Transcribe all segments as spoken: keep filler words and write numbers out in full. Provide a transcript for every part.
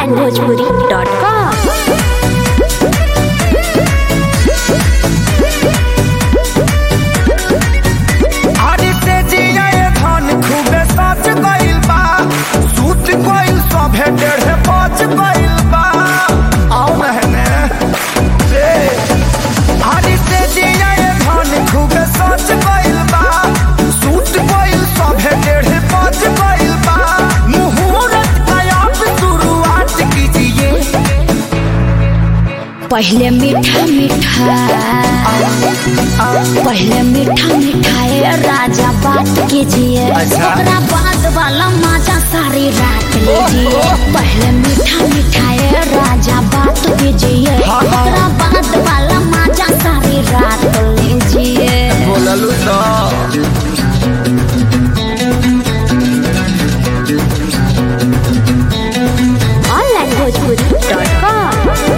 Online Bhojpuri dot com. पहले मीठा मीठा पहले मीठा मिठाई राजा बात कीजिए, ओकरा बाद वाला मजा सारी रात लीजिए। पहले मीठा मिठाई राजा बात कीजिए, ओकरा बाद वाला मजा सारी रात लीजिए। बोललू तो ऑनलाइन भोजपुरी डॉट कॉम।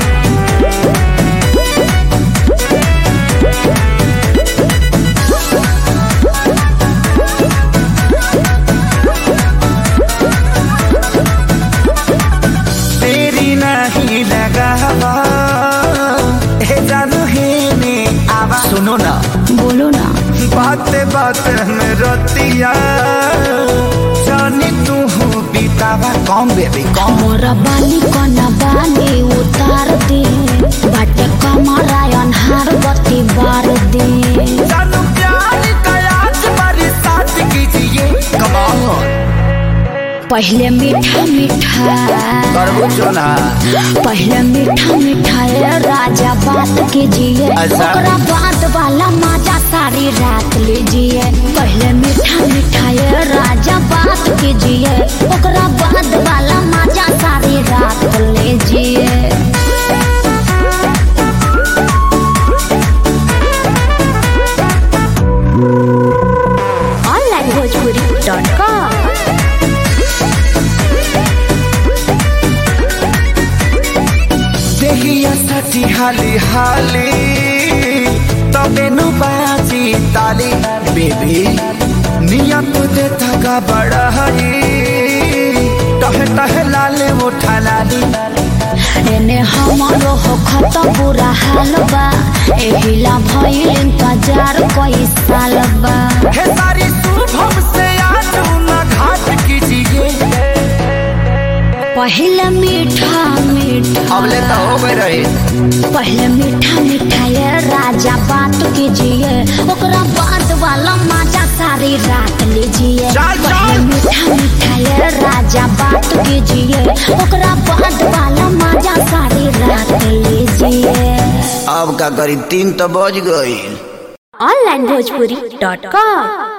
सुनो ना, बोलो ना, बाते बाते में रतिया जानी तू हो बीतावा कौन बेबी कौन मोरा बाली कोना बाली उतार दे, बाटे कमरा अनहार बत्ती बार दे। जानू प्यार का आज बारी साथ कीजिए कमाल। पहले मीठा मीठा पहले मीठा मिठाई राजा बात कीजिए, ओकरा बाद वाला मजा सारी रात लीजिए। पहले मीठा मिठाई राजा बात कीजिए, ओकरा बाद वाला मजा सारी रात लीजिए। Online Bhojpuri dot com. देहिया सची हाली हाली तबे नु बाजी ताली बेबी नियत दे थका बड़ा हई टह टह लाले उठा लाली। एने हमारो हो खत बुरा हाल बा, एहिला भइल इंतजार कई साल बा। हे सारी शुभम से आज ना घाट कीजिए। पहले मीठा मीठा अबले तो हो गए रहे। पहले मीठा मिठाई राजा बात कीजिए, ओकरा बाद वाला मजा सारी रात लीजिए। पहले मीठा मिठाई राजा बात कीजिए, ओकरा बाद वाला मजा सारी रात लीजिए। अब का करी तीन तो बज गई। Online Bhojpuri dot com.